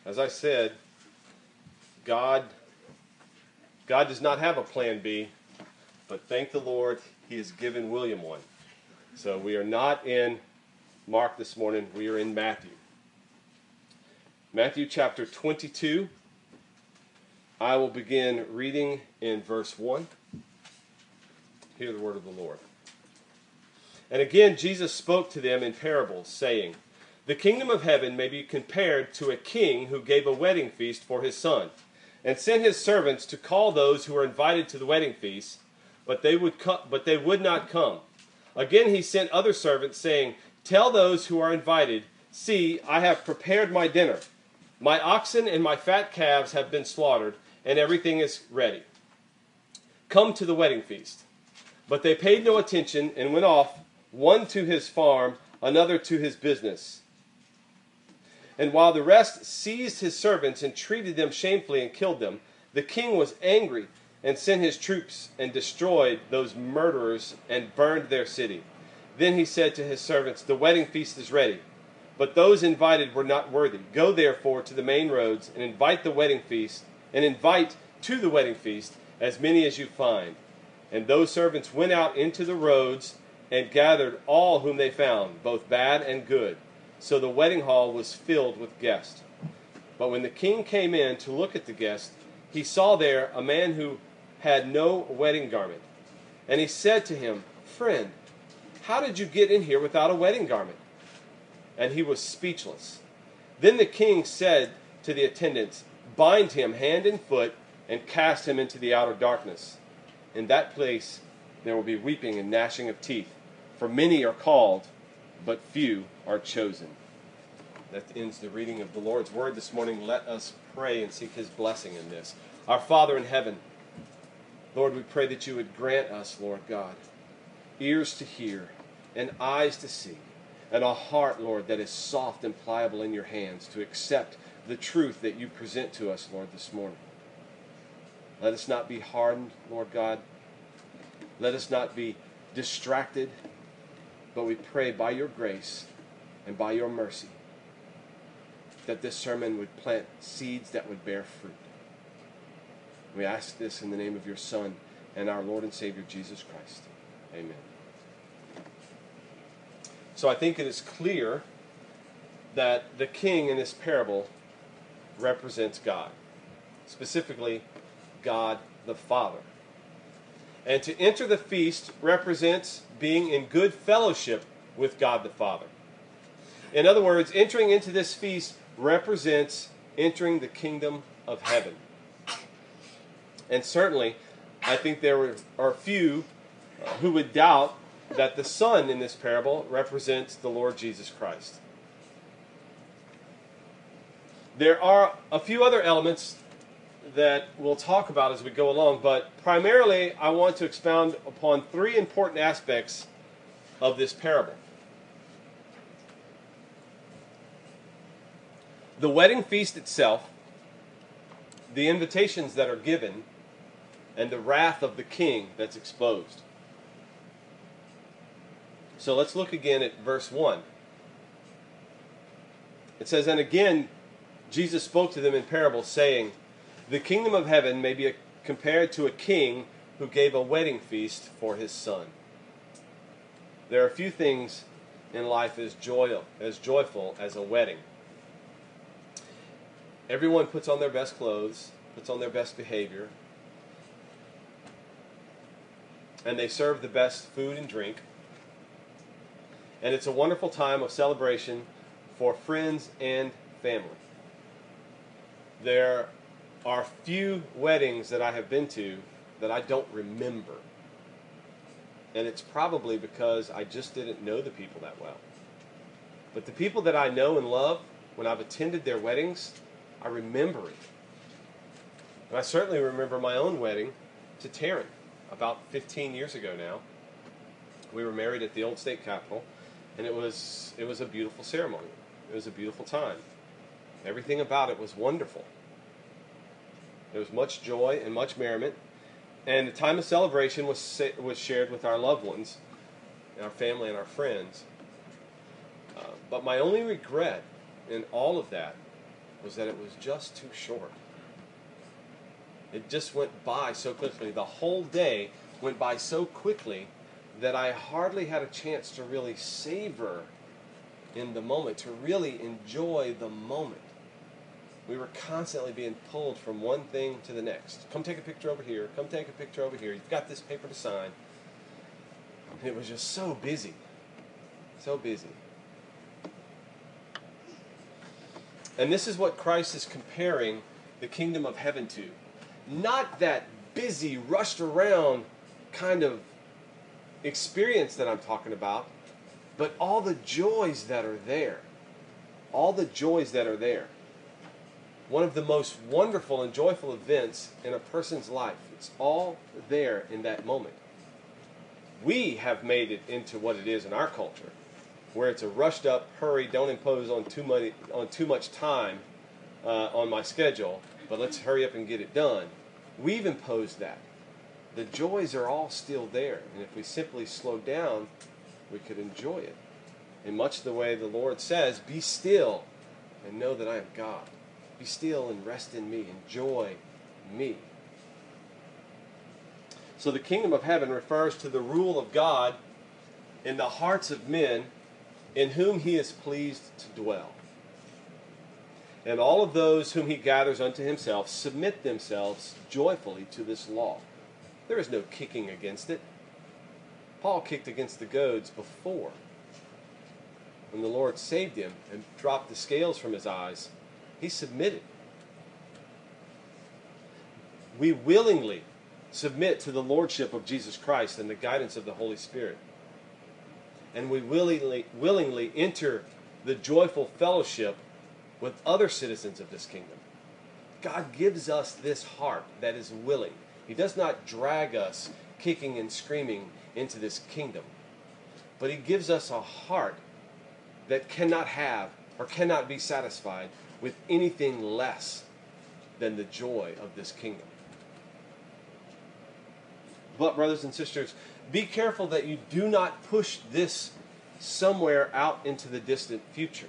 As I said, God does not have a plan B, but thank the Lord, He has given William one. So we are not in Mark this morning, we are in Matthew. Matthew chapter 22. I will begin reading in verse 1. Hear the word of the Lord. And again Jesus spoke to them in parables, saying, "The kingdom of heaven may be compared to a king who gave a wedding feast for his son, and sent his servants to call those who were invited to the wedding feast, but they would not come. Again he sent other servants, saying, 'Tell those who are invited, see, I have prepared my dinner. My oxen and my fat calves have been slaughtered, and everything is ready. Come to the wedding feast.' But they paid no attention and went off, one to his farm, another to his business. And while the rest seized his servants and treated them shamefully and killed them, the king was angry and sent his troops and destroyed those murderers and burned their city. Then he said to his servants, 'The wedding feast is ready, but those invited were not worthy. Go therefore to the main roads and invite to the wedding feast as many as you find.' And those servants went out into the roads and gathered all whom they found, both bad and good. So the wedding hall was filled with guests. But when the king came in to look at the guests, he saw there a man who had no wedding garment. And he said to him, 'Friend, how did you get in here without a wedding garment?' And he was speechless. Then the king said to the attendants, 'Bind him hand and foot and cast him into the outer darkness. In that place there will be weeping and gnashing of teeth, for many are called, but few are chosen.'" That ends the reading of the Lord's Word this morning. Let us pray and seek His blessing in this. Our Father in heaven, Lord, we pray that you would grant us, Lord God, ears to hear and eyes to see, and a heart, Lord, that is soft and pliable in your hands to accept the truth that you present to us, Lord, this morning. Let us not be hardened, Lord God. Let us not be distracted, but we pray by your grace and by your mercy that this sermon would plant seeds that would bear fruit. We ask this in the name of your Son and our Lord and Savior, Jesus Christ. Amen. So I think it is clear that the king in this parable represents God, specifically God the Father. And to enter the feast represents being in good fellowship with God the Father. In other words, entering into this feast represents entering the kingdom of heaven. And certainly, I think there are few who would doubt that the Son in this parable represents the Lord Jesus Christ. There are a few other elements that we'll talk about as we go along, but primarily I want to expound upon three important aspects of this parable. The wedding feast itself, the invitations that are given, and the wrath of the king that's exposed. So let's look again at verse 1. It says, "And again Jesus spoke to them in parables, saying, 'The kingdom of heaven may be compared to a king who gave a wedding feast for his son.'" There are few things in life as joyful as a wedding. Everyone puts on their best clothes, puts on their best behavior, and they serve the best food and drink. And it's a wonderful time of celebration for friends and family. There are few weddings that I have been to that I don't remember. And it's probably because I just didn't know the people that well. But the people that I know and love, when I've attended their weddings, I remember it. And I certainly remember my own wedding to Taryn about 15 years ago now. We were married at the old state capitol, and it was a beautiful ceremony. It was a beautiful time. Everything about it was wonderful. There was much joy and much merriment, and the time of celebration was shared with our loved ones, our family and our friends. But my only regret in all of that was that it was just too short. It just went by so quickly. The whole day went by so quickly that I hardly had a chance to really savor in the moment, to really enjoy the moment. We were constantly being pulled from one thing to the next. Come take a picture over here. Come take a picture over here. You've got this paper to sign. And it was just so busy. So busy. And this is what Christ is comparing the kingdom of heaven to. Not that busy, rushed around kind of experience that I'm talking about, but all the joys that are there. All the joys that are there. One of the most wonderful and joyful events in a person's life. It's all there in that moment. We have made it into what it is in our culture, where it's a rushed up, hurry, don't impose on too much time on my schedule, but let's hurry up and get it done. We've imposed that. The joys are all still there, and if we simply slow down, we could enjoy it. In much the way the Lord says, be still and know that I am God. Be still and rest in me. Enjoy me. So the kingdom of heaven refers to the rule of God in the hearts of men in whom he is pleased to dwell. And all of those whom he gathers unto himself submit themselves joyfully to this law. There is no kicking against it. Paul kicked against the goads before. When the Lord saved him and dropped the scales from his eyes, he submitted. We willingly submit to the lordship of Jesus Christ and the guidance of the Holy Spirit. And we willingly enter the joyful fellowship with other citizens of this kingdom. God gives us this heart that is willing. He does not drag us kicking and screaming into this kingdom. But he gives us a heart that cannot have or cannot be satisfied with anything less than the joy of this kingdom. But, brothers and sisters, be careful that you do not push this somewhere out into the distant future.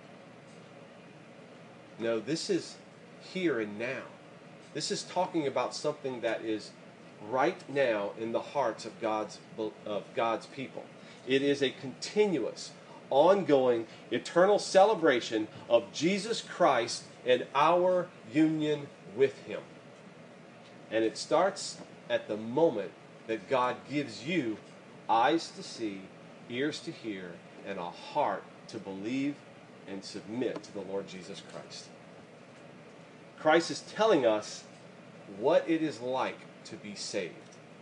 No, this is here and now. This is talking about something that is right now in the hearts of God's people. It is a continuous, ongoing, eternal celebration of Jesus Christ and our union with him. And it starts at the moment that God gives you eyes to see, ears to hear, and a heart to believe and submit to the Lord Jesus Christ. Christ is telling us what it is like to be saved.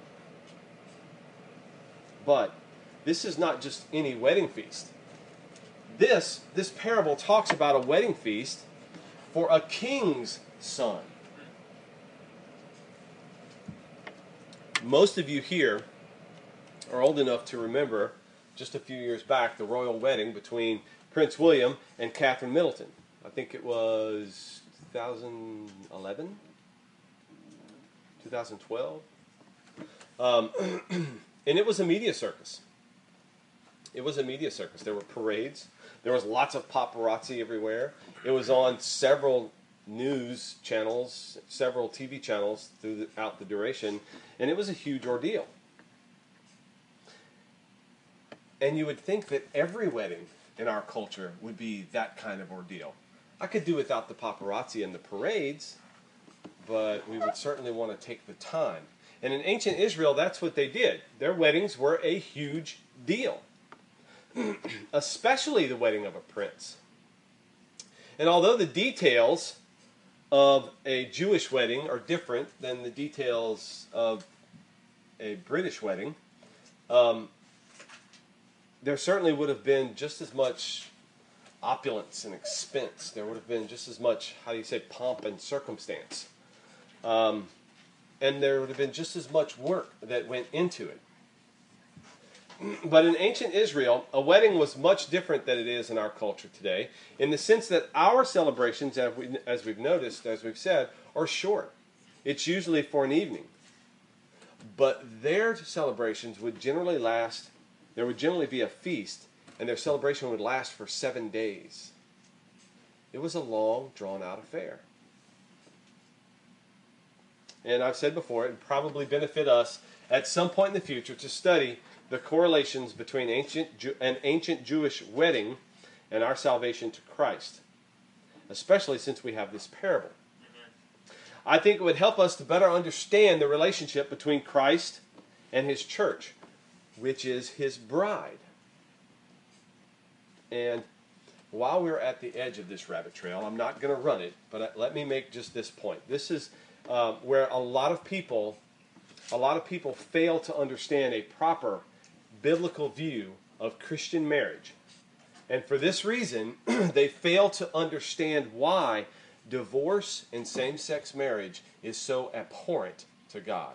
But this is not just any wedding feast. This parable talks about a wedding feast for a king's son. Most of you here are old enough to remember just a few years back the royal wedding between Prince William and Catherine Middleton. I think it was 2011, 2012. And it was a media circus. It was a media circus. There were parades. There was lots of paparazzi everywhere. It was on several news channels, several TV channels throughout the duration, and it was a huge ordeal. And you would think that every wedding in our culture would be that kind of ordeal. I could do without the paparazzi and the parades, but we would certainly want to take the time. And in ancient Israel, that's what they did. Their weddings were a huge deal, especially the wedding of a prince. And although the details of a Jewish wedding are different than the details of a British wedding, there certainly would have been just as much opulence and expense. There would have been just as much, pomp and circumstance. And there would have been just as much work that went into it. But in ancient Israel, a wedding was much different than it is in our culture today, in the sense that our celebrations, as we've noticed, as we've said, are short. It's usually for an evening. But their celebrations would generally last, there would generally be a feast, and their celebration would last for 7 days. It was a long, drawn-out affair. And I've said before, it would probably benefit us at some point in the future to study the correlations between an ancient Jewish wedding and our salvation to Christ, especially since we have this parable. I think it would help us to better understand the relationship between Christ and His church, which is His bride. And while we're at the edge of this rabbit trail, I'm not going to run it, but let me make just this point. This is where a lot of people fail to understand a proper biblical view of Christian marriage. And for this reason, they fail to understand why divorce and same-sex marriage is so abhorrent to God.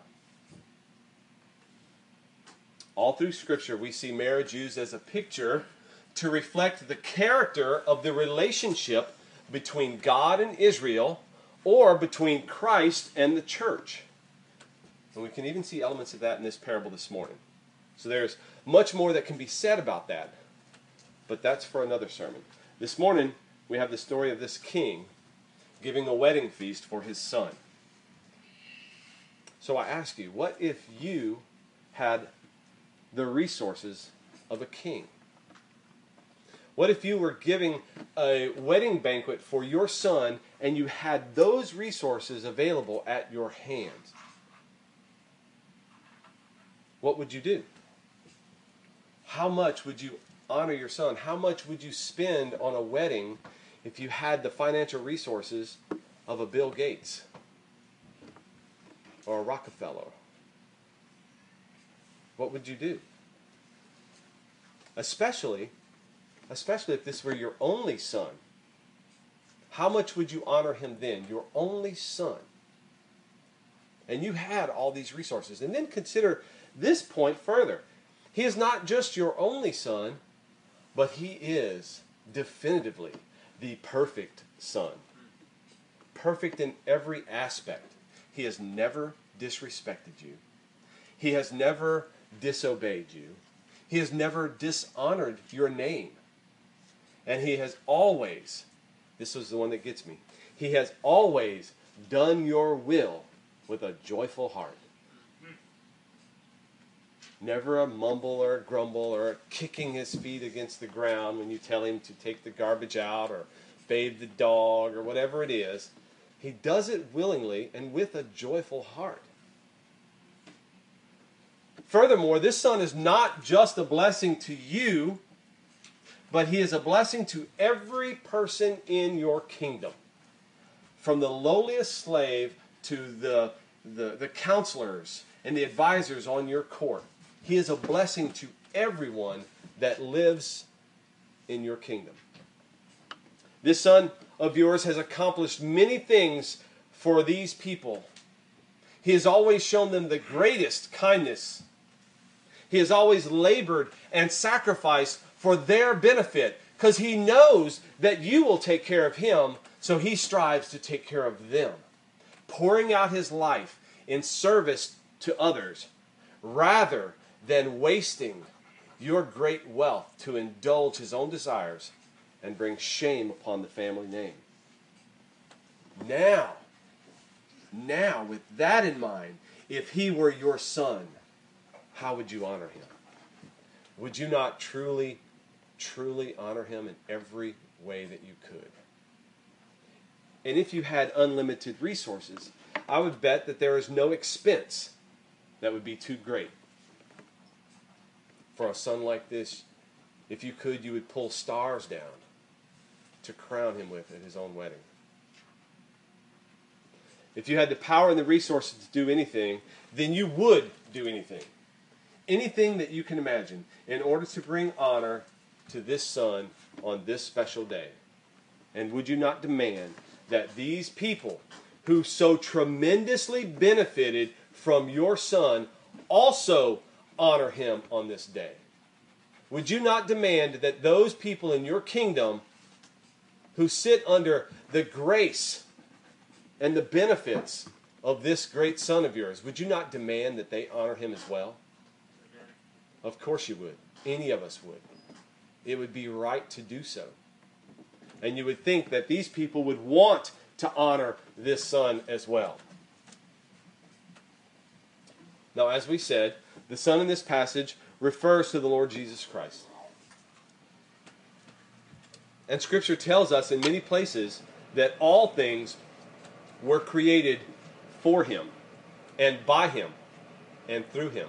All through Scripture, we see marriage used as a picture to reflect the character of the relationship between God and Israel, or between Christ and the church. And we can even see elements of that in this parable this morning. So there's much more that can be said about that, but that's for another sermon. This morning, we have the story of this king giving a wedding feast for his son. So I ask you, what if you had the resources of a king? What if you were giving a wedding banquet for your son and you had those resources available at your hands? What would you do? How much would you honor your son? How much would you spend on a wedding if you had the financial resources of a Bill Gates or a Rockefeller? What would you do? Especially if this were your only son. How much would you honor him then? Your only son. And you had all these resources. And then consider this point further. He is not just your only son, but he is definitively the perfect son. Perfect in every aspect. He has never disrespected you. He has never disobeyed you. He has never dishonored your name. And he has always, this is the one that gets me, he has always done your will with a joyful heart. Never a mumble or a grumble or kicking his feet against the ground when you tell him to take the garbage out or bathe the dog or whatever it is. He does it willingly and with a joyful heart. Furthermore, this son is not just a blessing to you, but he is a blessing to every person in your kingdom. From the lowliest slave to the counselors and the advisors on your court. He is a blessing to everyone that lives in your kingdom. This son of yours has accomplished many things for these people. He has always shown them the greatest kindness. He has always labored and sacrificed for their benefit because he knows that you will take care of him, so he strives to take care of them, pouring out his life in service to others rather than wasting your great wealth to indulge his own desires and bring shame upon the family name. Now, with that in mind, if he were your son, how would you honor him? Would you not truly honor him in every way that you could? And if you had unlimited resources, I would bet that there is no expense that would be too great. For a son like this, if you could, you would pull stars down to crown him with at his own wedding. If you had the power and the resources to do anything, then you would do anything. Anything that you can imagine in order to bring honor to this son on this special day. And would you not demand that these people who so tremendously benefited from your son also honor him on this day? Would you not demand that those people in your kingdom who sit under the grace and the benefits of this great son of yours, would you not demand that they honor him as well? Of course you would. Any of us would. It would be right to do so. And you would think that these people would want to honor this Son as well. Now, as we said, the Son in this passage refers to the Lord Jesus Christ. And Scripture tells us in many places that all things were created for Him, and by Him, and through Him.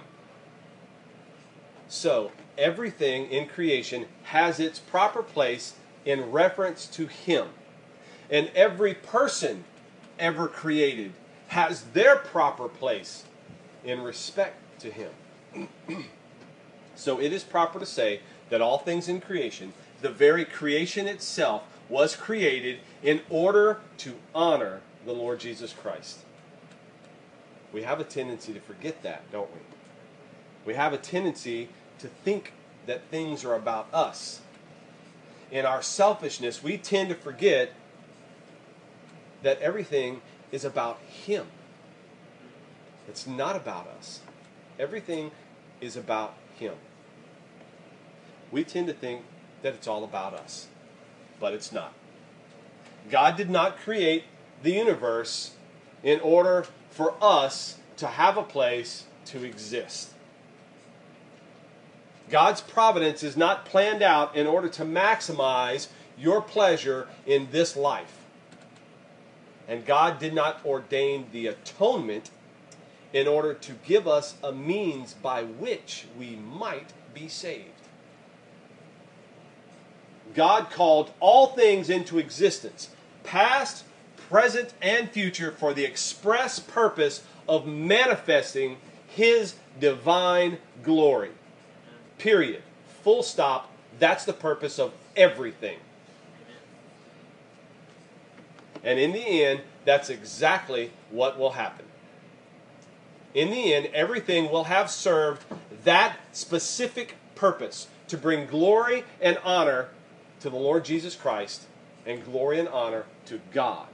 So, everything in creation has its proper place in reference to Him. And every person ever created has their proper place in respect to Him. So it is proper to say that all things in creation, the very creation itself, was created in order to honor the Lord Jesus Christ. We have a tendency to forget that, don't we? We have a tendency to think that things are about us. In our selfishness, we tend to forget that everything is about Him. It's not about us. Everything is about Him. We tend to think that it's all about us, but it's not. God did not create the universe in order for us to have a place to exist. God's providence is not planned out in order to maximize your pleasure in this life. And God did not ordain the atonement in order to give us a means by which we might be saved. God called all things into existence, past, present, and future, for the express purpose of manifesting His divine glory. Period. Full stop. That's the purpose of everything. And in the end, that's exactly what will happen. In the end, everything will have served that specific purpose, to bring glory and honor to the Lord Jesus Christ and glory and honor to God.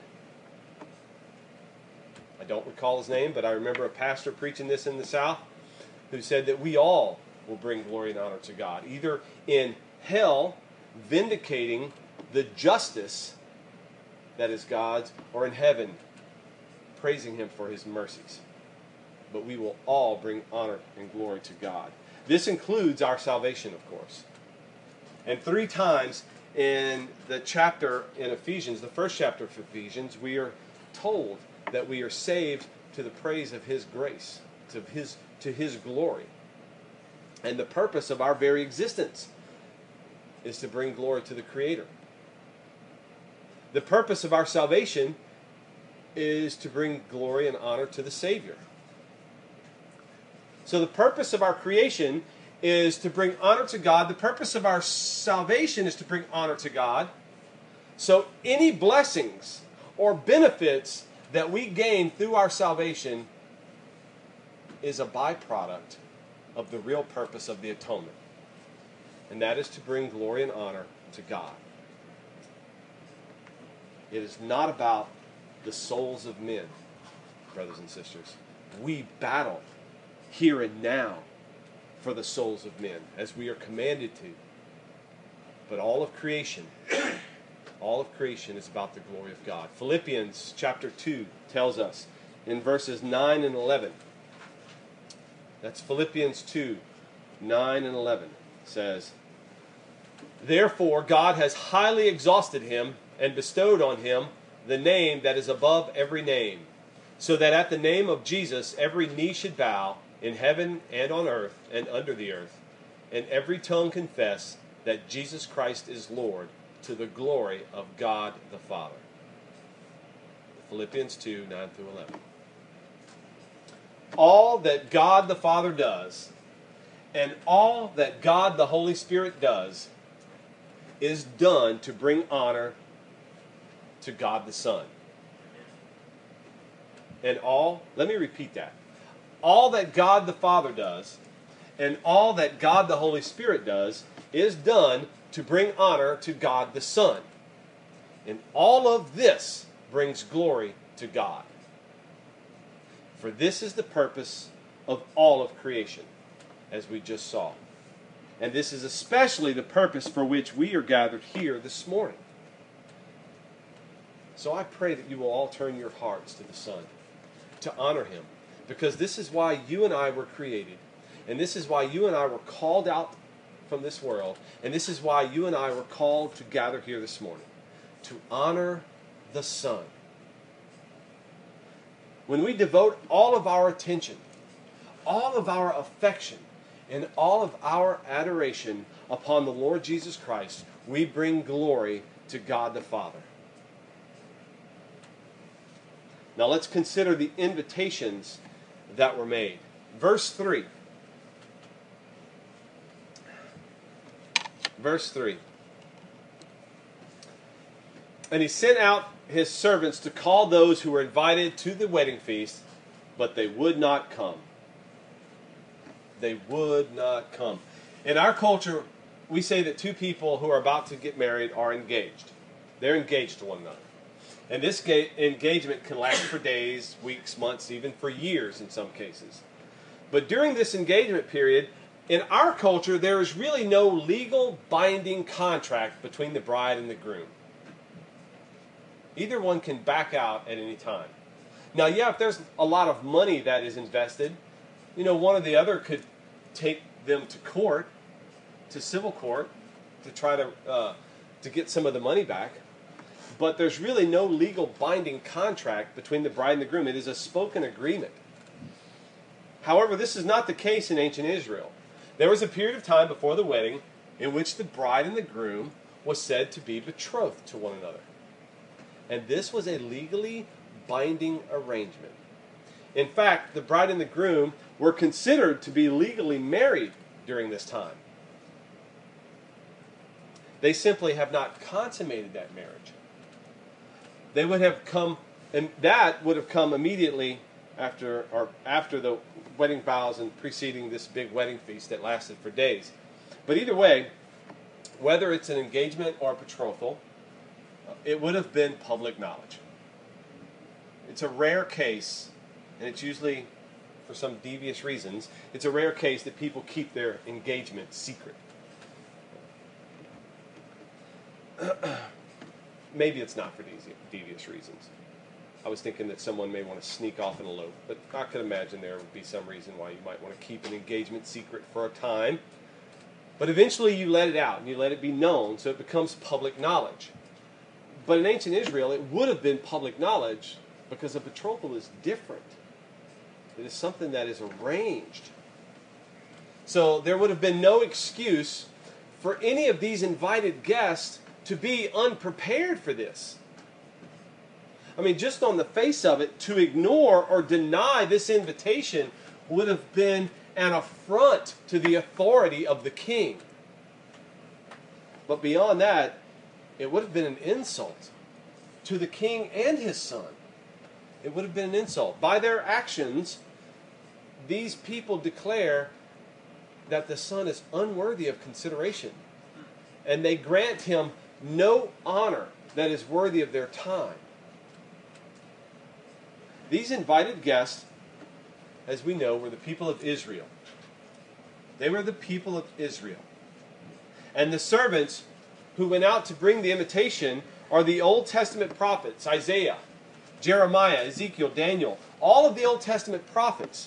I don't recall his name, but I remember a pastor preaching this in the South who said that we all will bring glory and honor to God, either in hell, vindicating the justice that is God's, or in heaven, praising Him for His mercies. But we will all bring honor and glory to God. This includes our salvation, of course. And 3 times in the chapter in Ephesians, the first chapter of Ephesians, we are told that we are saved to the praise of His grace, to His glory. And the purpose of our very existence is to bring glory to the Creator. The purpose of our salvation is to bring glory and honor to the Savior. So the purpose of our creation is to bring honor to God. The purpose of our salvation is to bring honor to God. So any blessings or benefits that we gain through our salvation is a byproduct of the real purpose of the atonement. And that is to bring glory and honor to God. It is not about the souls of men, brothers and sisters. We battle here and now for the souls of men, as we are commanded to. But all of creation is about the glory of God. Philippians chapter 2 tells us in verses 9 and 11. That's Philippians 2, 9 and 11 says, "Therefore God has highly exalted Him and bestowed on Him the name that is above every name, so that at the name of Jesus every knee should bow, in heaven and on earth and under the earth, and every tongue confess that Jesus Christ is Lord, to the glory of God the Father." Philippians 2, 9 through 11. All that God the Father does, and all that God the Holy Spirit does, is done to bring honor to God the Son. And let me repeat that. All that God the Father does, and all that God the Holy Spirit does, is done to bring honor to God the Son. And all of this brings glory to God. For this is the purpose of all of creation, as we just saw. And this is especially the purpose for which we are gathered here this morning. So I pray that you will all turn your hearts to the Son, to honor him, because this is why you and I were created, and this is why you and I were called out from this world, and this is why you and I were called to gather here this morning, to honor the Son. When we devote all of our attention, all of our affection, and all of our adoration upon the Lord Jesus Christ, we bring glory to God the Father. Now let's consider the invitations that were made. Verse 3. Verse 3. And he sent out his servants to call those who were invited to the wedding feast, but they would not come. They would not come. In our culture, we say that two people who are about to get married are engaged. They're engaged to one another. And this engagement can last for days, weeks, months, even for years in some cases. But during this engagement period, in our culture, there is really no legal binding contract between the bride and the groom. Either one can back out at any time. Now, yeah, if there's a lot of money that is invested, one or the other could take them to court, to civil court, to try to get some of the money back. But there's really no legal binding contract between the bride and the groom. It is a spoken agreement. However, this is not the case in ancient Israel. There was a period of time before the wedding in which the bride and the groom was said to be betrothed to one another. And this was a legally binding arrangement. In fact, the bride and the groom were considered to be legally married during this time. They simply have not consummated that marriage. They would have come, and that would have come immediately after the wedding vows and preceding this big wedding feast that lasted for days. But either way, whether it's an engagement or a betrothal, it would have been public knowledge. It's a rare case, and it's usually for some devious reasons, it's a rare case that people keep their engagement secret. Maybe it's not for devious reasons. I was thinking that someone may want to sneak off and elope, but I could imagine there would be some reason why you might want to keep an engagement secret for a time. But eventually you let it out, and you let it be known, so it becomes public knowledge. But in ancient Israel, it would have been public knowledge because a betrothal is different. It is something that is arranged. So there would have been no excuse for any of these invited guests to be unprepared for this. I mean, just on the face of it, to ignore or deny this invitation would have been an affront to the authority of the king. But beyond that, it would have been an insult to the king and his son. It would have been an insult. By their actions, these people declare that the son is unworthy of consideration. And they grant him no honor that is worthy of their time. These invited guests, as we know, were the people of Israel. They were the people of Israel. And the servants who went out to bring the invitation are the Old Testament prophets, Isaiah, Jeremiah, Ezekiel, Daniel, all of the Old Testament prophets.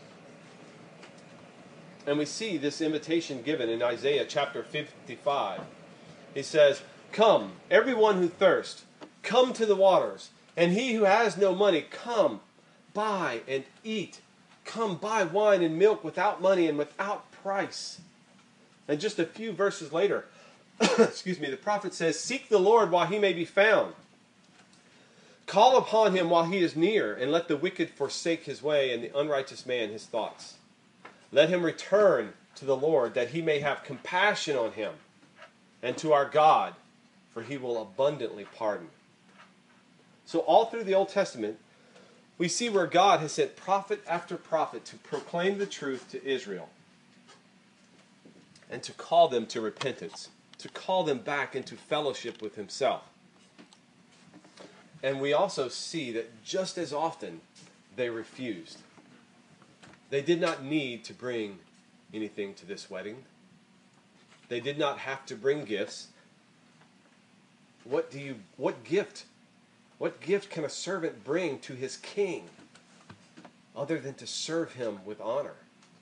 And we see this invitation given in Isaiah chapter 55. He says, "Come, everyone who thirsts, come to the waters. And he who has no money, come, buy and eat. Come, buy wine and milk without money and without price." And just a few verses later, the prophet says, "Seek the Lord while he may be found. Call upon him while he is near, and let the wicked forsake his way, and the unrighteous man his thoughts. Let him return to the Lord, that he may have compassion on him, and to our God, for he will abundantly pardon." So all through the Old Testament, we see where God has sent prophet after prophet to proclaim the truth to Israel and to call them to repentance, to call them back into fellowship with himself. And we also see that just as often they refused. They did not need to bring anything to this wedding. They did not have to bring gifts. What gift What gift can a servant bring to his king other than to serve him with honor?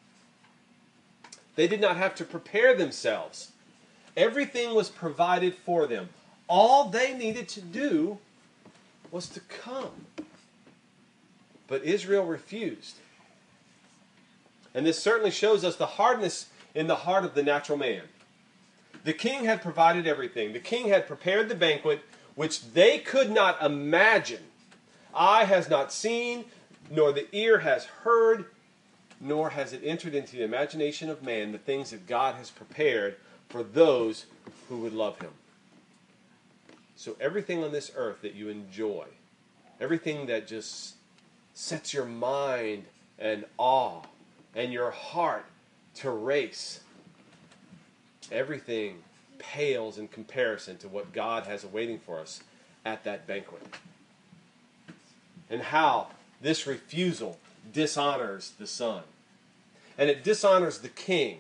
They did not have to prepare themselves. Everything was provided for them. All they needed to do was to come. But Israel refused. And this certainly shows us the hardness in the heart of the natural man. The king had provided everything. The king had prepared the banquet, which they could not imagine. Eye has not seen, nor the ear has heard, nor has it entered into the imagination of man the things that God has prepared for those who would love him. So everything on this earth that you enjoy, everything that just sets your mind in awe and your heart to race, everything pales in comparison to what God has awaiting for us at that banquet. And how this refusal dishonors the Son. And it dishonors the King.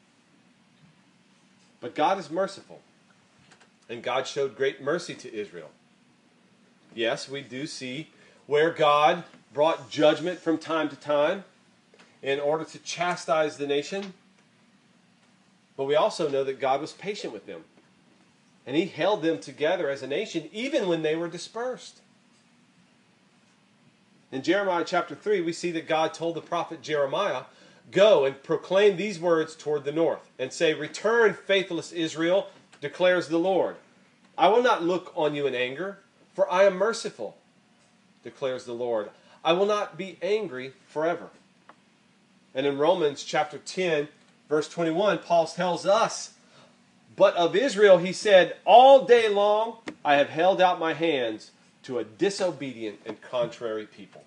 But God is merciful. And God showed great mercy to Israel. Yes, we do see where God brought judgment from time to time in order to chastise the nation. But we also know that God was patient with them. And he held them together as a nation even when they were dispersed. In Jeremiah chapter 3, we see that God told the prophet Jeremiah, "Go and proclaim these words toward the north, and say, 'Return, faithless Israel, declares the Lord. I will not look on you in anger, for I am merciful, declares the Lord. I will not be angry forever.'" And in Romans chapter 10, verse 21, Paul tells us, "But of Israel he said, 'All day long I have held out my hands to a disobedient and contrary people.'"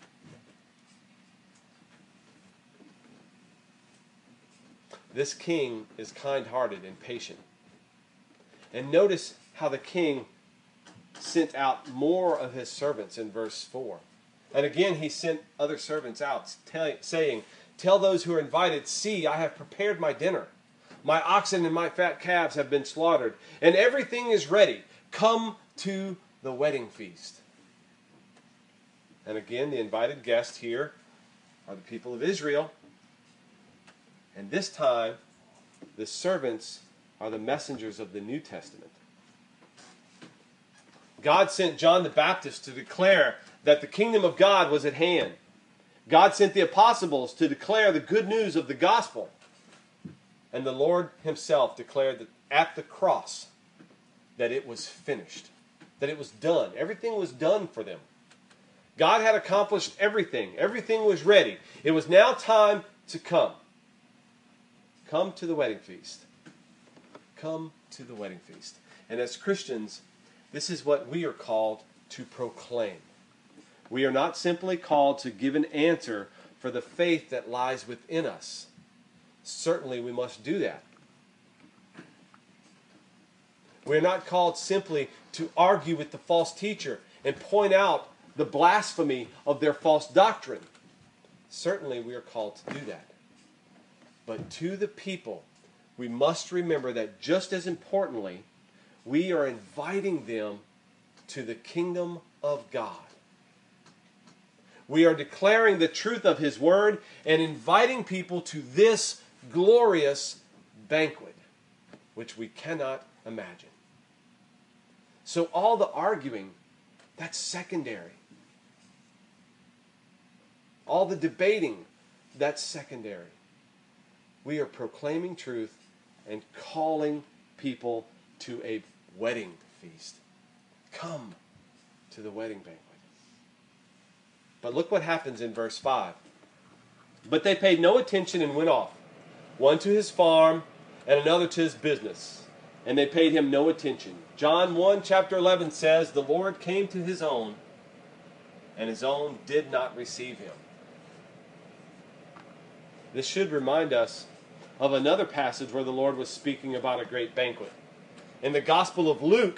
This king is kind-hearted and patient. And notice how the king sent out more of his servants in verse 4. And again he sent other servants out, saying, "Tell those who are invited, see, I have prepared my dinner. My oxen and my fat calves have been slaughtered, and everything is ready. Come to the wedding feast." And again, the invited guests here are the people of Israel. And this time, the servants are the messengers of the New Testament. God sent John the Baptist to declare that the kingdom of God was at hand. God sent the apostles to declare the good news of the gospel. And the Lord himself declared that at the cross that it was finished, that it was done. Everything was done for them. God had accomplished everything. Everything was ready. It was now time to come. Come to the wedding feast. Come to the wedding feast. And as Christians, this is what we are called to proclaim. We are not simply called to give an answer for the faith that lies within us. Certainly we must do that. We are not called simply to argue with the false teacher and point out the blasphemy of their false doctrine. Certainly we are called to do that. But to the people, we must remember that just as importantly, we are inviting them to the kingdom of God. We are declaring the truth of his word and inviting people to this glorious banquet, which we cannot imagine. So all the arguing, that's secondary. All the debating, that's secondary. We are proclaiming truth and calling people to a wedding feast. Come to the wedding banquet. But look what happens in verse 5. "But they paid no attention and went off, one to his farm and another to his business. And they paid him no attention." John 1, chapter 11 says, "The Lord came to his own, and his own did not receive him." This should remind us of another passage where the Lord was speaking about a great banquet. In the Gospel of Luke,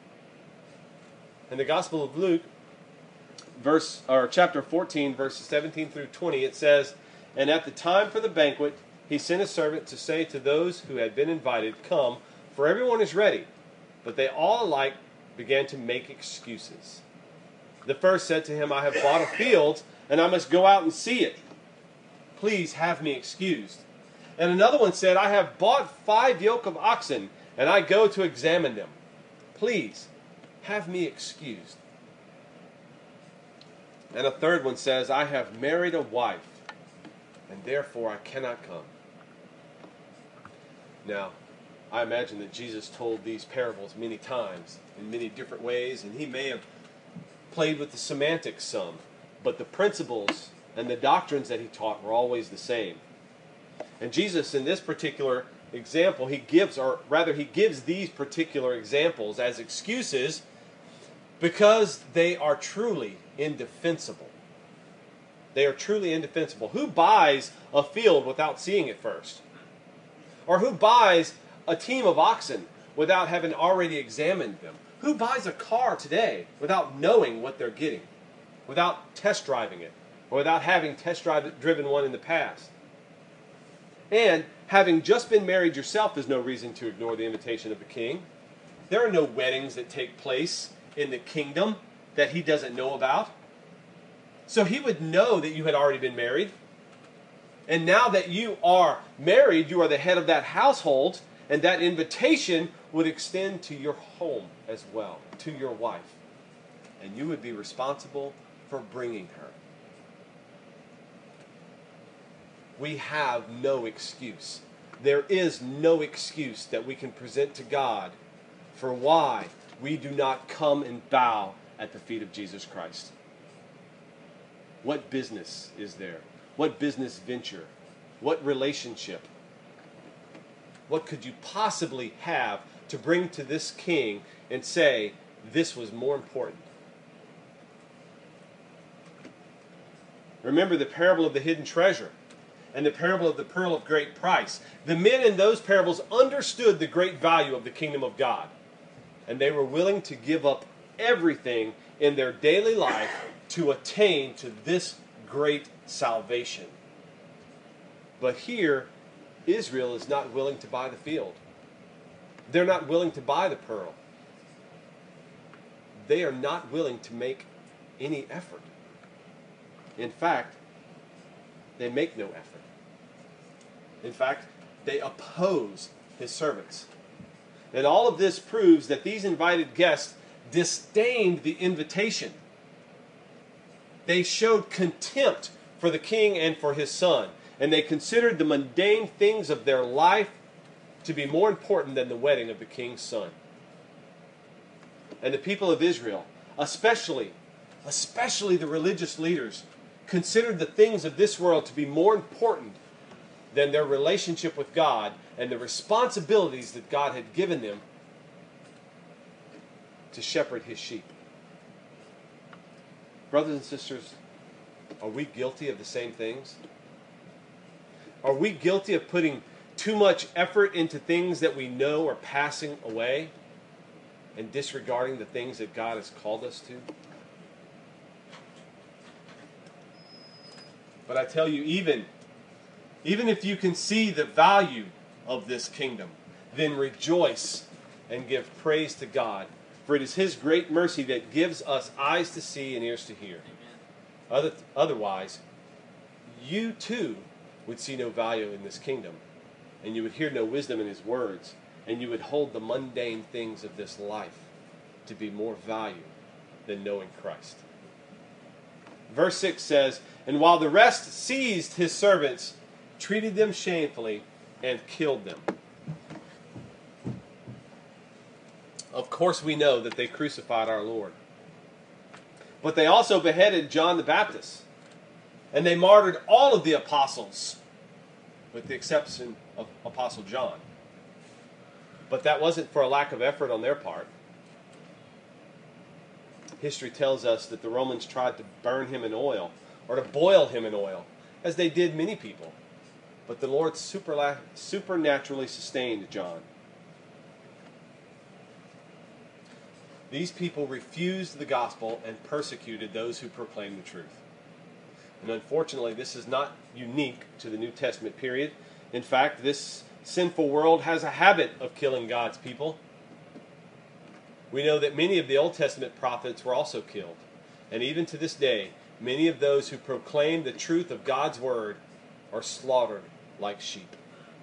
chapter 14, verses 17 through 20, it says, "And at the time for the banquet, he sent a servant to say to those who had been invited, 'Come, for everyone is ready.' But they all alike began to make excuses. The first said to him, I have bought a field, and I must go out and see it. Please have me excused. And another one said, I have bought 5 yoke of oxen, and I go to examine them. Please have me excused. And a third one says, I have married a wife, and therefore I cannot come. Now, I imagine that Jesus told these parables many times in many different ways, and he may have played with the semantics some, but the principles and the doctrines that he taught were always the same. And Jesus, in this particular example, he gives these particular examples as excuses because they are truly indefensible. They are truly indefensible. Who buys a field without seeing it first? Or who buys a team of oxen without having already examined them? Who buys a car today without knowing what they're getting? Without test driving it? Or without having driven one in the past? And having just been married yourself is no reason to ignore the invitation of the king. There are no weddings that take place in the kingdom that he doesn't know about. So he would know that you had already been married. And now that you are married, you are the head of that household, and that invitation would extend to your home as well, to your wife. And you would be responsible for bringing her. We have no excuse. There is no excuse that we can present to God for why we do not come and bow at the feet of Jesus Christ. What business is there? What business venture? What relationship? What could you possibly have to bring to this king and say, this was more important? Remember the parable of the hidden treasure and the parable of the pearl of great price. The men in those parables understood the great value of the kingdom of God, and they were willing to give up everything in their daily life to attain to this great salvation. But here, Israel is not willing to buy the field. They're not willing to buy the pearl. They are not willing to make any effort. In fact, they make no effort. In fact, they oppose his servants. And all of this proves that these invited guests disdained the invitation. They showed contempt for the king and for his son. And they considered the mundane things of their life to be more important than the wedding of the king's son. And the people of Israel, especially the religious leaders, considered the things of this world to be more important than their relationship with God and the responsibilities that God had given them to shepherd his sheep. Brothers and sisters, are we guilty of the same things? Are we guilty of putting too much effort into things that we know are passing away and disregarding the things that God has called us to? But I tell you, even if you can see the value of this kingdom, then rejoice and give praise to God. For it is his great mercy that gives us eyes to see and ears to hear. Otherwise, you too would see no value in this kingdom, and you would hear no wisdom in his words, and you would hold the mundane things of this life to be more value than knowing Christ. Verse 6 says, "And while the rest seized his servants, treated them shamefully, and killed them." Of course we know that they crucified our Lord. But they also beheaded John the Baptist. And they martyred all of the apostles, with the exception of Apostle John. But that wasn't for a lack of effort on their part. History tells us that the Romans tried to burn him in oil, or to boil him in oil, as they did many people. But the Lord supernaturally sustained John. These people refused the gospel and persecuted those who proclaimed the truth. And unfortunately, this is not unique to the New Testament period. In fact, this sinful world has a habit of killing God's people. We know that many of the Old Testament prophets were also killed. And even to this day, many of those who proclaim the truth of God's word are slaughtered like sheep.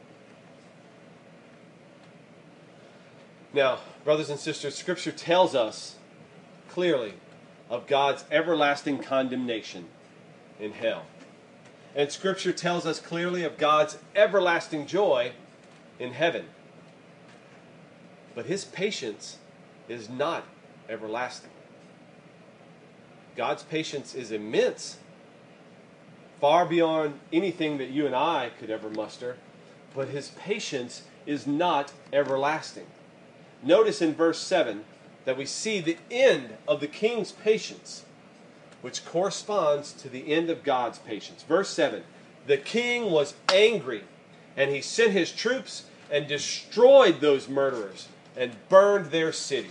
Now, brothers and sisters, Scripture tells us clearly of God's everlasting condemnation in hell. And Scripture tells us clearly of God's everlasting joy in heaven. But His patience is not everlasting. God's patience is immense, far beyond anything that you and I could ever muster, but His patience is not everlasting. Notice in verse 7 that we see the end of the king's patience, which corresponds to the end of God's patience. Verse 7, the king was angry, and he sent his troops and destroyed those murderers and burned their city.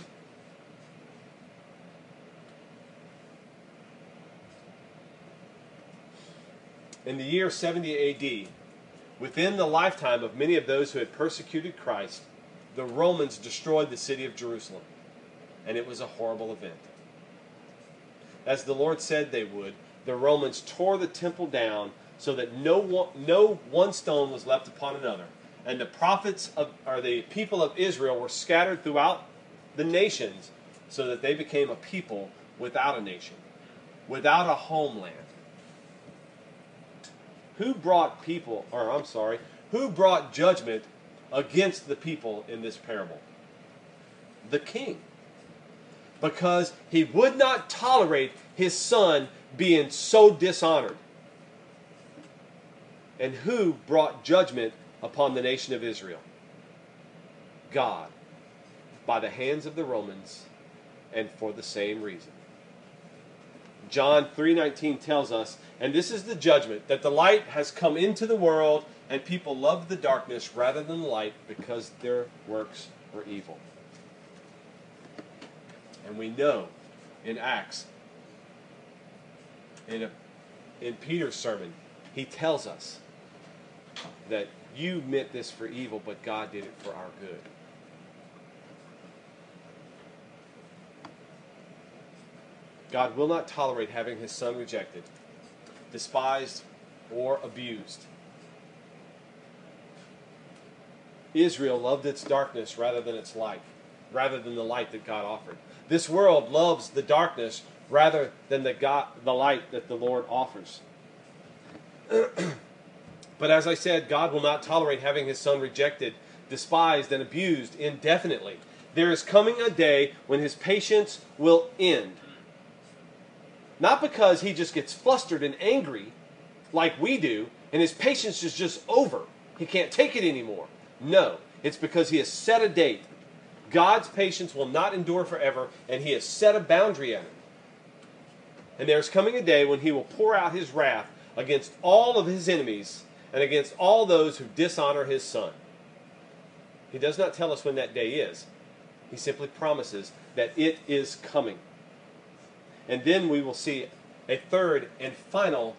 In the year 70 AD, within the lifetime of many of those who had persecuted Christ, the Romans destroyed the city of Jerusalem, and it was a horrible event. As the Lord said they would, the Romans tore the temple down so that no one stone was left upon another, and the people of Israel were scattered throughout the nations, so that they became a people without a nation, without a homeland. Who brought judgment against the people in this parable? The king. Because he would not tolerate his son being so dishonored. And who brought judgment upon the nation of Israel? God, by the hands of the Romans, and for the same reason. John 3:19 tells us, and this is the judgment, that the light has come into the world, and people loved the darkness rather than the light, because their works were evil. And we know in Acts, in Peter's sermon, he tells us that you meant this for evil, but God did it for our good. God will not tolerate having His Son rejected, despised, or abused. Israel loved its darkness rather than its light, rather than the light that God offered. This world loves the darkness rather than the light that the Lord offers. But as I said, God will not tolerate having His Son rejected, despised, and abused indefinitely. There is coming a day when His patience will end. Not because He just gets flustered and angry like we do, and His patience is just over. He can't take it anymore. No, it's because He has set a date. God's patience will not endure forever, and He has set a boundary at it. And there's coming a day when He will pour out His wrath against all of His enemies and against all those who dishonor His Son. He does not tell us when that day is. He simply promises that it is coming. And then we will see a third and final,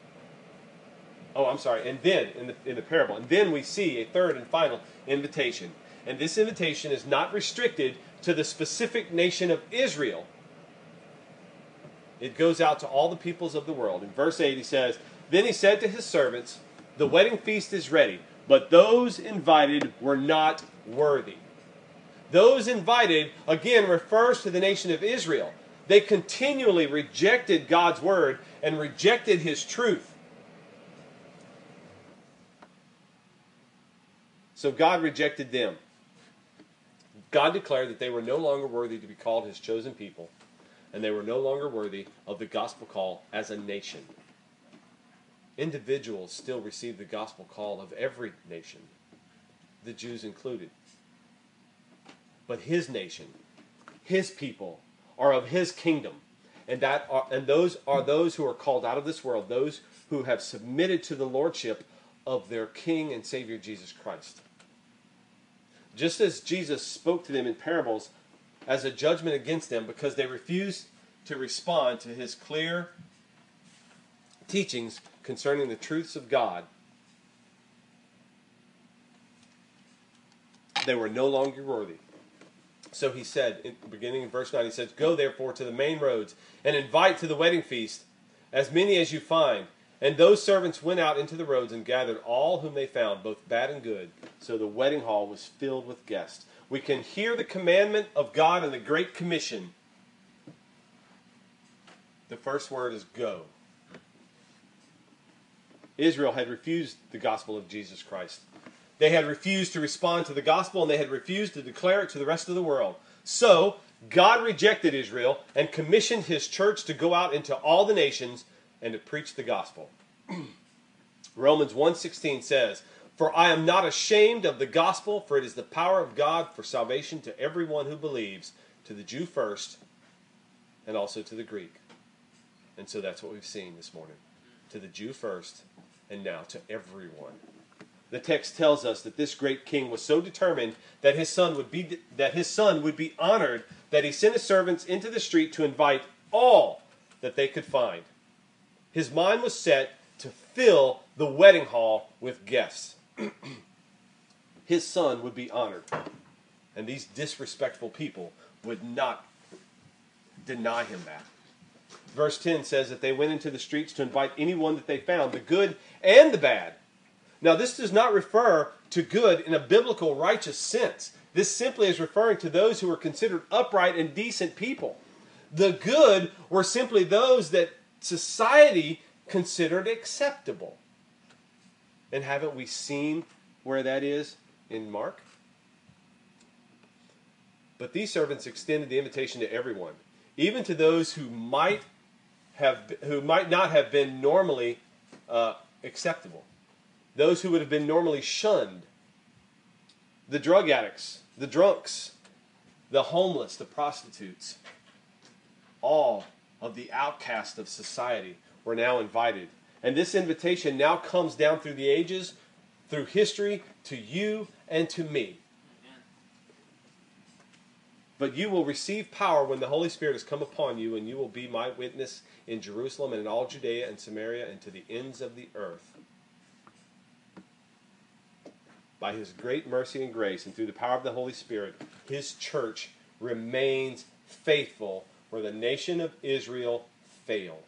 and then in the parable, and then we see a third and final invitation. And this invitation is not restricted to the specific nation of Israel. It goes out to all the peoples of the world. In verse 8 he says, "Then he said to his servants, 'The wedding feast is ready, but those invited were not worthy.'" Those invited, again, refers to the nation of Israel. They continually rejected God's word and rejected His truth. So God rejected them. God declared that they were no longer worthy to be called His chosen people, and they were no longer worthy of the gospel call as a nation. Individuals still receive the gospel call of every nation, the Jews included. But His nation, His people, are of His kingdom, and those are those who are called out of this world, those who have submitted to the lordship of their King and Savior Jesus Christ. Just as Jesus spoke to them in parables as a judgment against them because they refused to respond to His clear teachings concerning the truths of God, they were no longer worthy. So he said, beginning in verse 9, he says, "Go therefore to the main roads, and invite to the wedding feast as many as you find." And those servants went out into the roads and gathered all whom they found, both bad and good. So the wedding hall was filled with guests. We can hear the commandment of God in the Great Commission. The first word is go. Israel had refused the gospel of Jesus Christ. They had refused to respond to the gospel, and they had refused to declare it to the rest of the world. So, God rejected Israel and commissioned his church to go out into all the nations and to preach the gospel. Romans 1:16 says, "For I am not ashamed of the gospel, for it is the power of God for salvation to everyone who believes, to the Jew first, and also to the Greek." And so that's what we've seen this morning. To the Jew first, and now to everyone. The text tells us that this great king was so determined that his son would be honored that he sent his servants into the street to invite all that they could find. His mind was set to fill the wedding hall with guests. His son would be honored, and these disrespectful people would not deny him that. Verse 10 says that they went into the streets to invite anyone that they found, the good and the bad. Now, this does not refer to good in a biblical righteous sense. This simply is referring to those who were considered upright and decent people. The good were simply those that society considered acceptable. And haven't we seen where that is in Mark? But these servants extended the invitation to everyone, even to those who might not have been normally acceptable. Those who would have been normally shunned. The drug addicts, the drunks, the homeless, the prostitutes. All of the outcasts of society were now invited. And this invitation now comes down through the ages, through history, to you and to me. But you will receive power when the Holy Spirit has come upon you, and you will be my witness in Jerusalem and in all Judea and Samaria and to the ends of the earth. By his great mercy and grace and through the power of the Holy Spirit, his church remains faithful where the nation of Israel failed.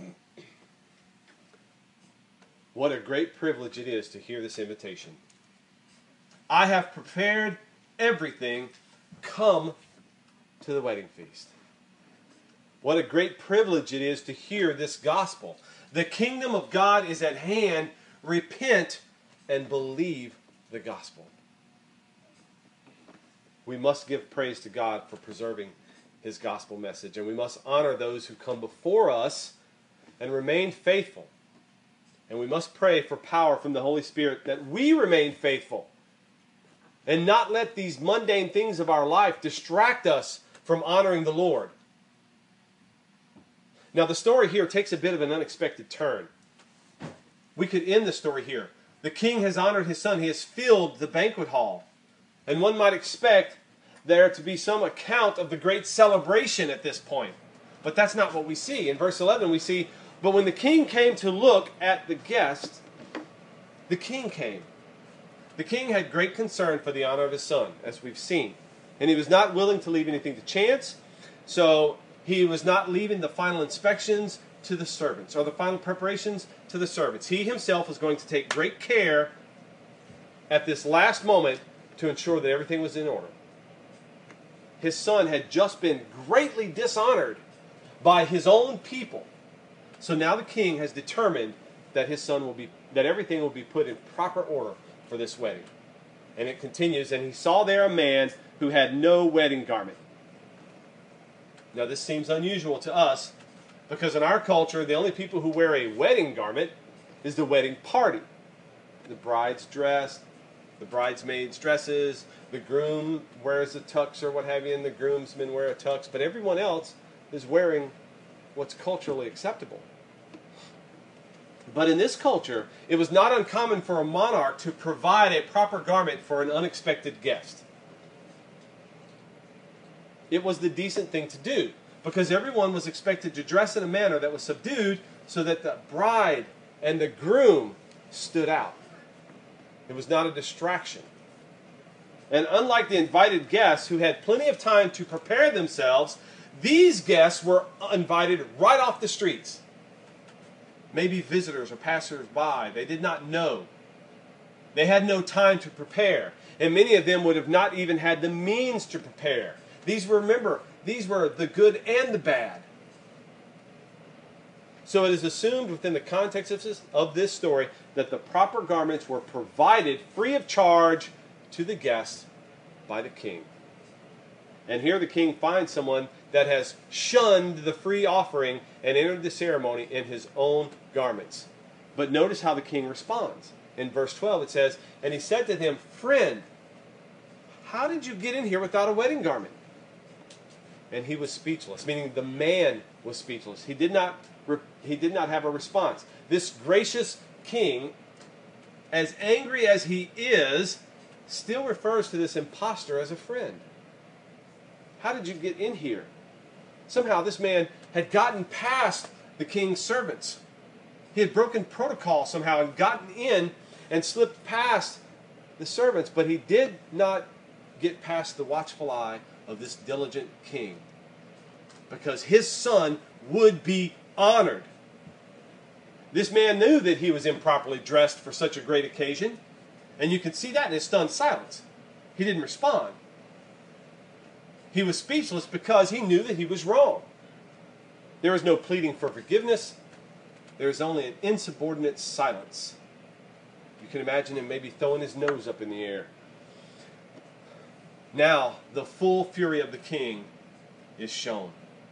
What a great privilege it is to hear this invitation. I have prepared everything. Come to the wedding feast. What a great privilege it is to hear this gospel. The kingdom of God is at hand. Repent and believe the gospel. We must give praise to God for preserving his gospel message, and we must honor those who come before us and remain faithful. And we must pray for power from the Holy Spirit that we remain faithful and not let these mundane things of our life distract us from honoring the Lord. Now, the story here takes a bit of an unexpected turn. We could end the story here. The king has honored his son. He has filled the banquet hall. And one might expect there to be some account of the great celebration at this point. But that's not what we see. In verse 11 we see, "But when the king came to look at the guests," the king came. The king had great concern for the honor of his son, as we've seen. And he was not willing to leave anything to chance. So he was not leaving the final inspections to the servants, or the final preparations to the servants. He himself was going to take great care at this last moment to ensure that everything was in order. His son had just been greatly dishonored by his own people. So now the king has determined that that everything will be put in proper order for this wedding. And it continues, "And he saw there a man who had no wedding garment." Now this seems unusual to us, because in our culture, the only people who wear a wedding garment is the wedding party. The bride's dressed, the bridesmaids' dresses, the groom wears a tux or what have you, and the groomsmen wear a tux, but everyone else is wearing what's culturally acceptable. But in this culture, it was not uncommon for a monarch to provide a proper garment for an unexpected guest. It was the decent thing to do, because everyone was expected to dress in a manner that was subdued so that the bride and the groom stood out. It was not a distraction. And unlike the invited guests who had plenty of time to prepare themselves, these guests were invited right off the streets. Maybe visitors or passers-by. They did not know. They had no time to prepare. And many of them would have not even had the means to prepare. Remember, these were the good and the bad. So it is assumed within the context of this story that the proper garments were provided free of charge to the guests by the king. And here the king finds someone that has shunned the free offering and entered the ceremony in his own garments. But notice how the king responds. In verse 12 it says, "And he said to him, 'Friend, how did you get in here without a wedding garment?' And he was speechless," meaning the man was speechless. He did not have a response. This gracious king, as angry as he is, still refers to this impostor as a friend. How did you get in here? Somehow this man had gotten past the king's servants. He had broken protocol somehow and gotten in and slipped past the servants, but he did not get past the watchful eye of this diligent king, because his son would be honored. This man knew that he was improperly dressed for such a great occasion, and you can see that in his stunned silence. He didn't respond. He was speechless because he knew that he was wrong. There was no pleading for forgiveness. There is only an insubordinate silence. You can imagine him maybe throwing his nose up in the air. Now, the full fury of the king is shown.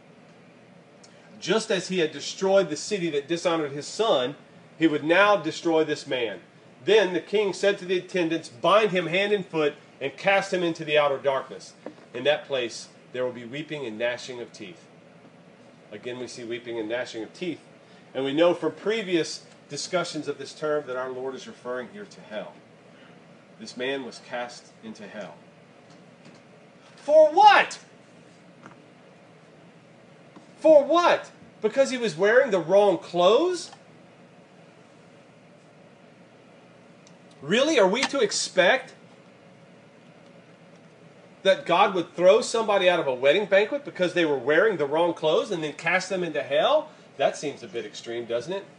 Just as he had destroyed the city that dishonored his son, he would now destroy this man. Then the king said to the attendants, "Bind him hand and foot and cast him into the outer darkness. In that place there will be weeping and gnashing of teeth." Again, we see weeping and gnashing of teeth. And we know from previous discussions of this term that our Lord is referring here to hell. This man was cast into hell. For what? For what? Because he was wearing the wrong clothes? Really? Are we to expect that God would throw somebody out of a wedding banquet because they were wearing the wrong clothes and then cast them into hell? That seems a bit extreme, doesn't it?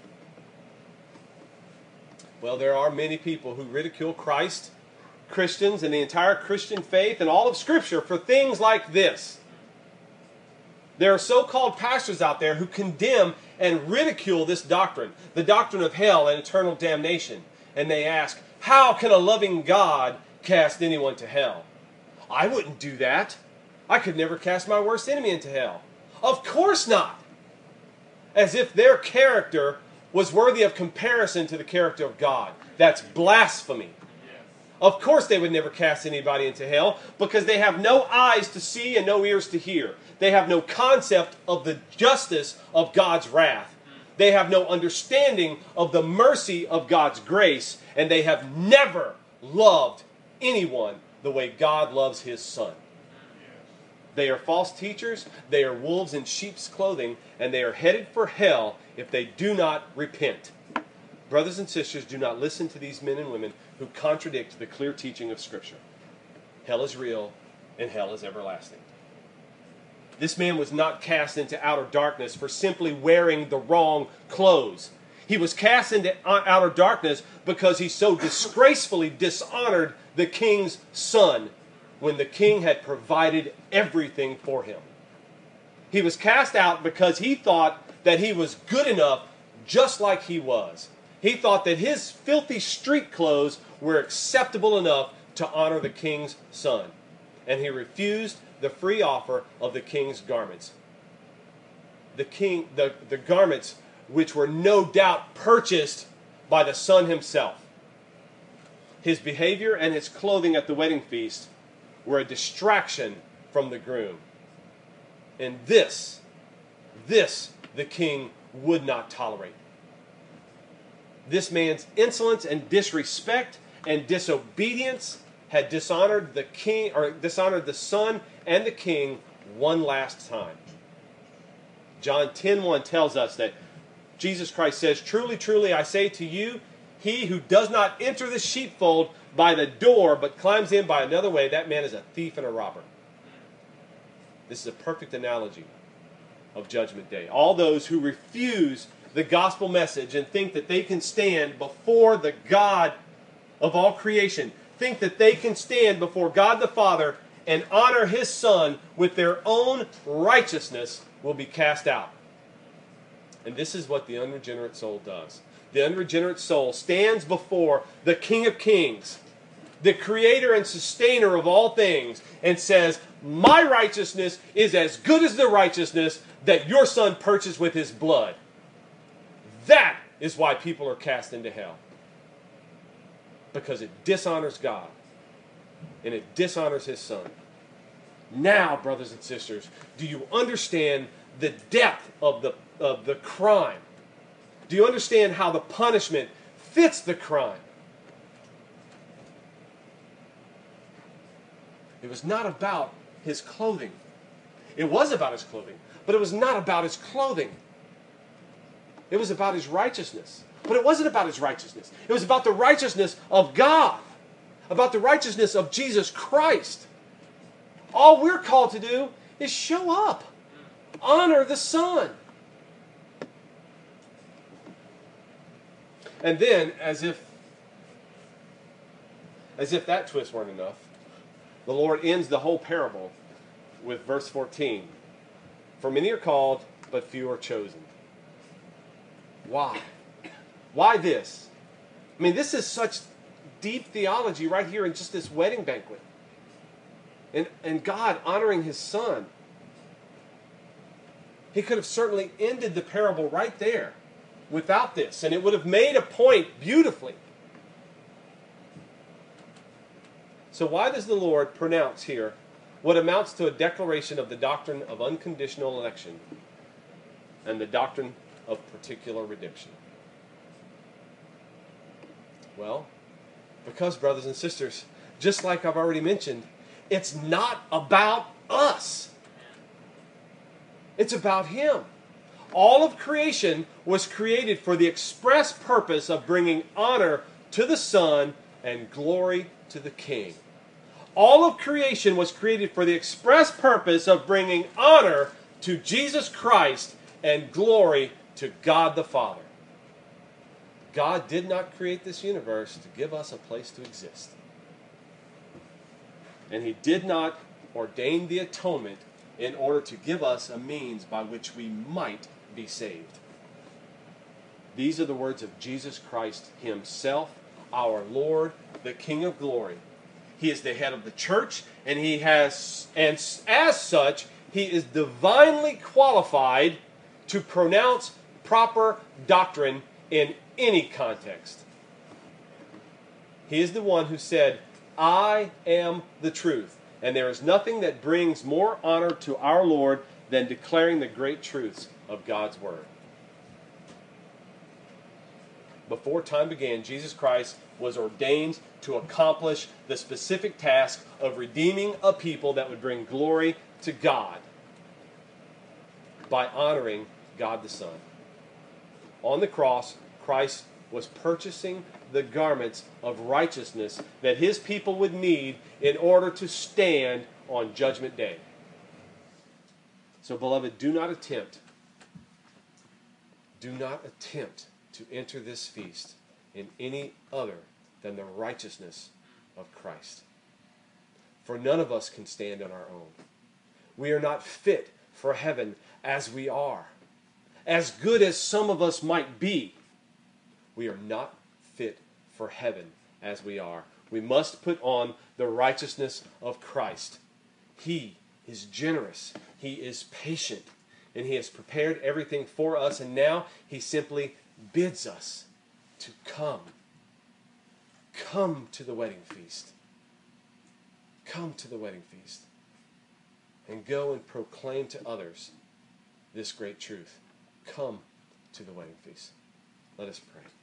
Well, there are many people who ridicule Christ, Christians, and the entire Christian faith and all of Scripture for things like this. There are so-called pastors out there who condemn and ridicule this doctrine, the doctrine of hell and eternal damnation. And they ask, how can a loving God cast anyone to hell? I wouldn't do that. I could never cast my worst enemy into hell. Of course not. As if their character was worthy of comparison to the character of God. That's blasphemy. Of course they would never cast anybody into hell because they have no eyes to see and no ears to hear. They have no concept of the justice of God's wrath. They have no understanding of the mercy of God's grace, and they have never loved anyone the way God loves His Son. They are false teachers, they are wolves in sheep's clothing, and they are headed for hell if they do not repent. Brothers and sisters, do not listen to these men and women who contradict the clear teaching of Scripture. Hell is real, and hell is everlasting. This man was not cast into outer darkness for simply wearing the wrong clothes. He was cast into outer darkness because he so disgracefully dishonored the king's son when the king had provided everything for him. He was cast out because he thought that he was good enough just like he was. He thought that his filthy street clothes were acceptable enough to honor the king's son. And he refused the free offer of the king's garments. The garments which were no doubt purchased by the son himself. His behavior and his clothing at the wedding feast were a distraction from the groom. And this the king would not tolerate. This man's insolence and disrespect and disobedience had dishonored the king, or dishonored the son and the king one last time. John 10:1 tells us that Jesus Christ says, "Truly, truly, I say to you, He who does not enter the sheepfold by the door, but climbs in by another way, that man is a thief and a robber. This is a perfect analogy of Judgment Day. All those who refuse the gospel message and think that they can stand before the God of all creation, think that they can stand before God the Father and honor His Son with their own righteousness, will be cast out. And this is what the unregenerate soul does. The unregenerate soul stands before the King of Kings, the creator and sustainer of all things, and says, my righteousness is as good as the righteousness that your Son purchased with His blood. That is why people are cast into hell. Because it dishonors God. And it dishonors His Son. Now, brothers and sisters, do you understand the depth of the crime? Do you understand how the punishment fits the crime? It was not about his clothing. It was about his clothing, but it was not about his clothing. It was about his righteousness. But it wasn't about his righteousness. It was about the righteousness of God, about the righteousness of Jesus Christ. All we're called to do is show up, honor the Son. And then, as if that twist weren't enough, the Lord ends the whole parable with verse 14. For many are called, but few are chosen. Why? Why this? I mean, this is such deep theology right here in just this wedding banquet. And God honoring His Son. He could have certainly ended the parable right there without this, and it would have made a point beautifully. So why does the Lord pronounce here what amounts to a declaration of the doctrine of unconditional election and the doctrine of particular redemption? Well, because, brothers and sisters, just like I've already mentioned, it's not about us. It's about Him. All of creation was created for the express purpose of bringing honor to the Son and glory to the King. All of creation was created for the express purpose of bringing honor to Jesus Christ and glory to God the Father. God did not create this universe to give us a place to exist. And He did not ordain the atonement in order to give us a means by which we might be saved. These are the words of Jesus Christ Himself, our Lord, the King of glory. He is the head of the church, and as such, He is divinely qualified to pronounce proper doctrine in any context. He is the one who said, I am the truth. And there is nothing that brings more honor to our Lord than declaring the great truths of God's Word. Before time began, Jesus Christ was ordained to accomplish the specific task of redeeming a people that would bring glory to God by honoring God the Son. On the cross, Christ was purchasing the garments of righteousness that His people would need in order to stand on Judgment Day. So, beloved, do not attempt to enter this feast in any other than the righteousness of Christ. For none of us can stand on our own. We are not fit for heaven as we are. As good as some of us might be, we are not fit for heaven as we are. We must put on the righteousness of Christ. He is generous. He is patient. And He has prepared everything for us. And now He simply bids us to come. Come to the wedding feast. Come to the wedding feast. And go and proclaim to others this great truth. Come to the wedding feast. Let us pray.